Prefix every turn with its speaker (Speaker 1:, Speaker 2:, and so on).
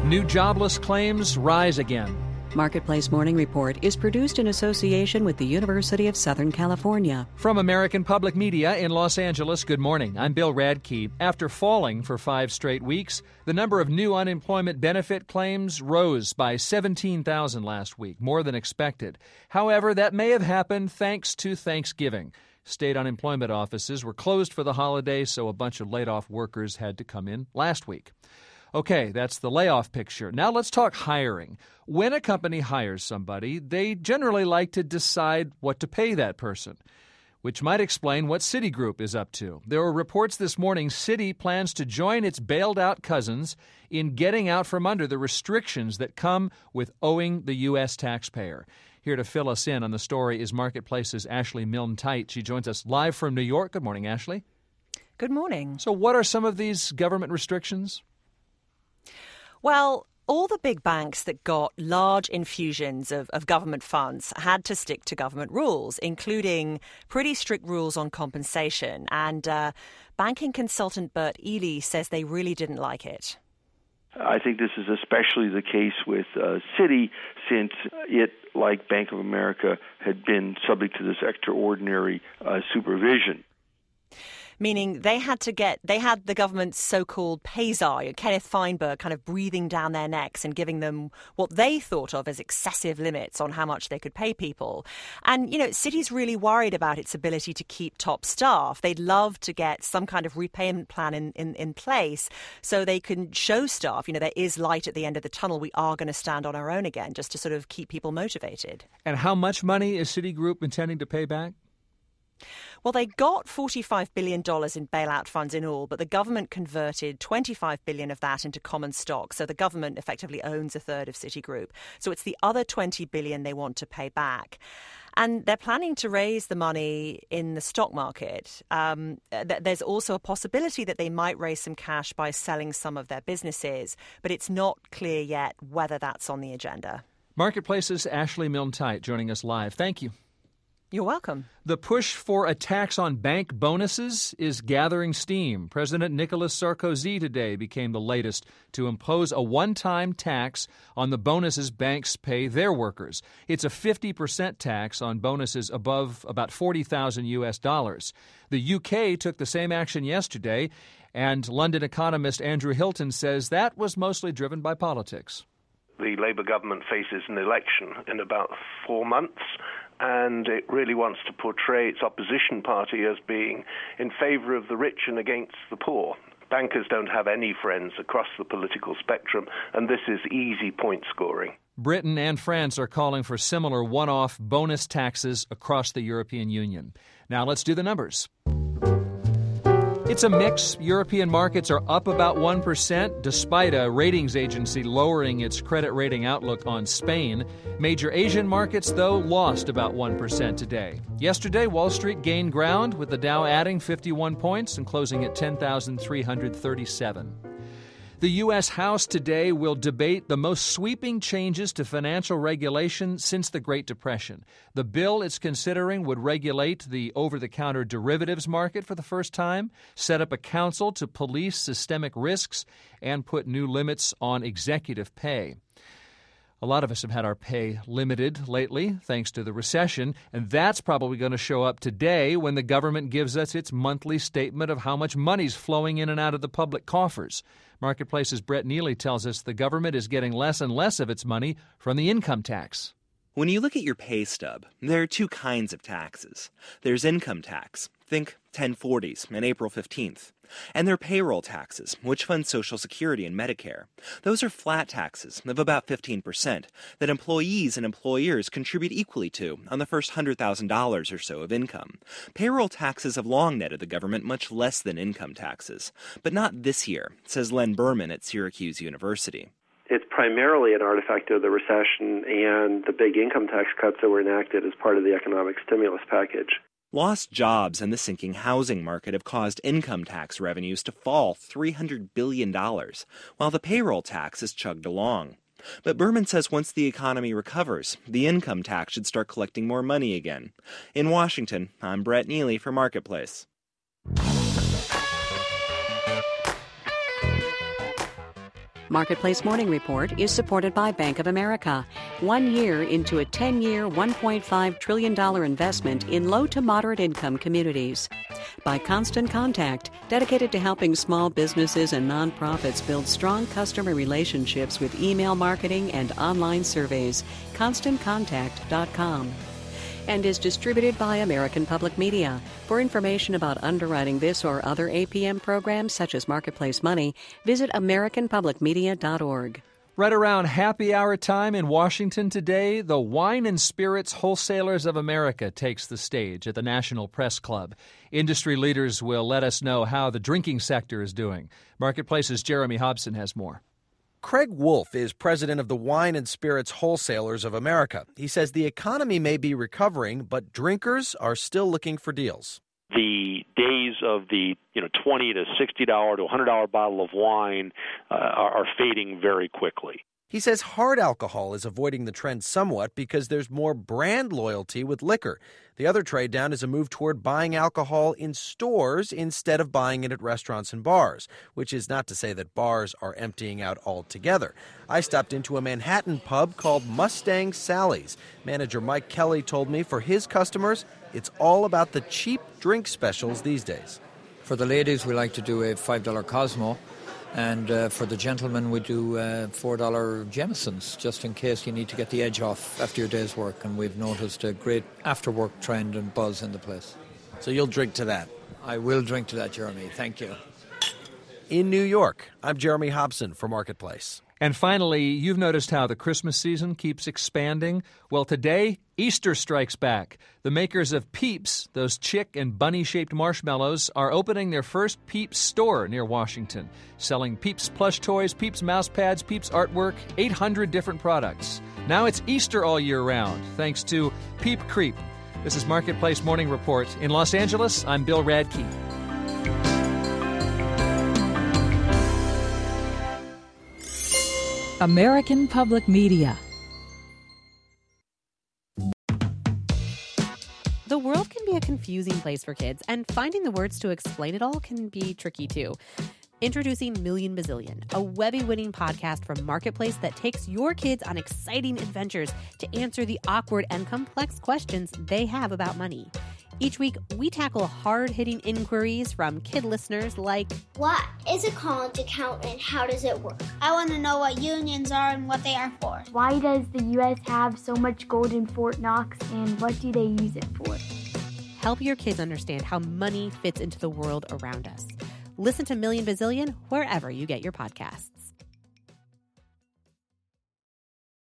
Speaker 1: New jobless claims rise again.
Speaker 2: Marketplace Morning Report is produced in association with the University of Southern California.
Speaker 1: From American Public Media in Los Angeles, good morning. I'm Bill Radke. After falling for 5 straight weeks, the number of new unemployment benefit claims rose by 17,000 last week, more than expected. However, that may have happened thanks to Thanksgiving. State unemployment offices were closed for the holiday, so a bunch of laid-off workers had to come in last week. Okay, that's the layoff picture. Now let's talk hiring. When a company hires somebody, they generally like to decide what to pay that person, which might explain what Citigroup is up to. There were reports this morning Citi plans to join its bailed-out cousins in getting out from under the restrictions that come with owing the U.S. taxpayer. Here to fill us in on the story is Marketplace's Ashley Milne-Tite. She joins us live from New York. Good morning, Ashley.
Speaker 3: Good morning.
Speaker 1: So what are some of these government restrictions?
Speaker 3: Well, all the big banks that got large infusions of government funds had to stick to government rules, including pretty strict rules on compensation. And banking consultant Bert Ely says they really didn't like it.
Speaker 4: I think this is especially the case with Citi, since it, like Bank of America, had been subject to this extraordinary supervision.
Speaker 3: Meaning they had the government's so-called pay-czar, Kenneth Feinberg, kind of breathing down their necks and giving them what they thought of as excessive limits on how much they could pay people. And, Citi's really worried about its ability to keep top staff. They'd love to get some kind of repayment plan in place so they can show staff, there is light at the end of the tunnel. We are going to stand on our own again, just to sort of keep people motivated.
Speaker 1: And how much money is Citigroup intending to pay back?
Speaker 3: Well, they got $45 billion in bailout funds in all, but the government converted $25 billion of that into common stock. So the government effectively owns a third of Citigroup. So it's the other $20 billion they want to pay back. And they're planning to raise the money in the stock market. There's also a possibility that they might raise some cash by selling some of their businesses, but it's not clear yet whether that's on the agenda.
Speaker 1: Marketplace's Ashley Milne-Tite joining us live. Thank you.
Speaker 3: You're welcome.
Speaker 1: The push for a tax on bank bonuses is gathering steam. President Nicolas Sarkozy today became the latest to impose a one-time tax on the bonuses banks pay their workers. It's a 50% tax on bonuses above about $40,000 US dollars. The UK took the same action yesterday, and London economist Andrew Hilton says that was mostly driven by politics.
Speaker 5: The Labour government faces an election in about 4 months, and it really wants to portray its opposition party as being in favour of the rich and against the poor. Bankers don't have any friends across the political spectrum, and this is easy point scoring.
Speaker 1: Britain and France are calling for similar one-off bonus taxes across the European Union. Now let's do the numbers. It's a mix. European markets are up about 1%, despite a ratings agency lowering its credit rating outlook on Spain. Major Asian markets, though, lost about 1% today. Yesterday, Wall Street gained ground, with the Dow adding 51 points and closing at 10,337. The U.S. House today will debate the most sweeping changes to financial regulation since the Great Depression. The bill it's considering would regulate the over-the-counter derivatives market for the first time, set up a council to police systemic risks, and put new limits on executive pay. A lot of us have had our pay limited lately, thanks to the recession, and that's probably going to show up today when the government gives us its monthly statement of how much money's flowing in and out of the public coffers. Marketplace's Brett Neely tells us the government is getting less and less of its money from the income tax.
Speaker 6: When you look at your pay stub, there are two kinds of taxes. There's income tax, think 1040s and April 15th. And there are payroll taxes, which fund Social Security and Medicare. Those are flat taxes of about 15% that employees and employers contribute equally to on the first $100,000 or so of income. Payroll taxes have long netted the government much less than income taxes, but not this year, says Len Berman at Syracuse University.
Speaker 7: It's primarily an artifact of the recession and the big income tax cuts that were enacted as part of the economic stimulus package.
Speaker 6: Lost jobs and the sinking housing market have caused income tax revenues to fall $300 billion, while the payroll tax has chugged along. But Berman says once the economy recovers, the income tax should start collecting more money again. In Washington, I'm Brett Neely for Marketplace.
Speaker 2: Marketplace Morning Report is supported by Bank of America. 1 year into a 10-year, $1.5 trillion investment in low to moderate income communities. By Constant Contact, dedicated to helping small businesses and nonprofits build strong customer relationships with email marketing and online surveys. ConstantContact.com. And is distributed by American Public Media. For information about underwriting this or other APM programs, such as Marketplace Money, visit AmericanPublicMedia.org.
Speaker 1: Right around happy hour time in Washington today, the Wine and Spirits Wholesalers of America takes the stage at the National Press Club. Industry leaders will let us know how the drinking sector is doing. Marketplace's Jeremy Hobson has more.
Speaker 8: Craig Wolf is president of the Wine and Spirits Wholesalers of America. He says the economy may be recovering, but drinkers are still looking for deals.
Speaker 9: The days of the $20 to $60 to $100 bottle of wine are fading very quickly.
Speaker 8: He says hard alcohol is avoiding the trend somewhat because there's more brand loyalty with liquor. The other trade down is a move toward buying alcohol in stores instead of buying it at restaurants and bars, which is not to say that bars are emptying out altogether. I stopped into a Manhattan pub called Mustang Sally's. Manager Mike Kelly told me for his customers, it's all about the cheap drink specials these days.
Speaker 10: For the ladies, we like to do a $5 Cosmo. And for the gentlemen, we do $4 Jamesons, just in case you need to get the edge off after your day's work. And we've noticed a great after-work trend and buzz in the place.
Speaker 8: So you'll drink to that?
Speaker 10: I will drink to that, Jeremy. Thank you.
Speaker 8: In New York, I'm Jeremy Hobson for Marketplace.
Speaker 1: And finally, you've noticed how the Christmas season keeps expanding. Well, today, Easter strikes back. The makers of Peeps, those chick and bunny-shaped marshmallows, are opening their first Peeps store near Washington, selling Peeps plush toys, Peeps mouse pads, Peeps artwork, 800 different products. Now it's Easter all year round, thanks to Peep Creep. This is Marketplace Morning Report. In Los Angeles, I'm Bill Radke.
Speaker 11: American Public Media.
Speaker 12: The world can be a confusing place for kids, and finding the words to explain it all can be tricky too. Introducing Million Bazillion, a Webby-winning podcast from Marketplace that takes your kids on exciting adventures to answer the awkward and complex questions they have about money. Each week, we tackle hard-hitting inquiries from kid listeners like,
Speaker 13: what is a college account and how does it work? I want to know what unions are and what they are for.
Speaker 14: Why does the U.S. have so much gold in Fort Knox and what do they use it for?
Speaker 12: Help your kids understand how money fits into the world around us. Listen to Million Bazillion wherever you get your podcasts.